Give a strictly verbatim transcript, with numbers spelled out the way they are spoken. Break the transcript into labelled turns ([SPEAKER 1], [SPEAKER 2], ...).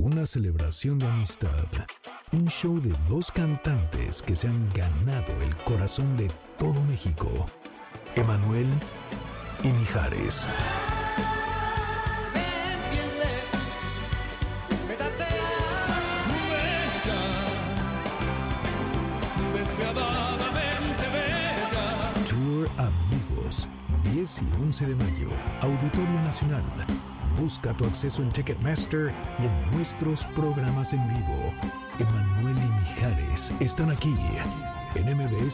[SPEAKER 1] una celebración de amistad. Un show de dos cantantes que se han ganado el corazón de todo México. Emanuel y Mijares. Tour Amigos, diez y once de mayo, Auditorio Nacional. Busca tu acceso en Ticketmaster y en nuestros programas en vivo. Emanuel y Mijares están aquí en M B S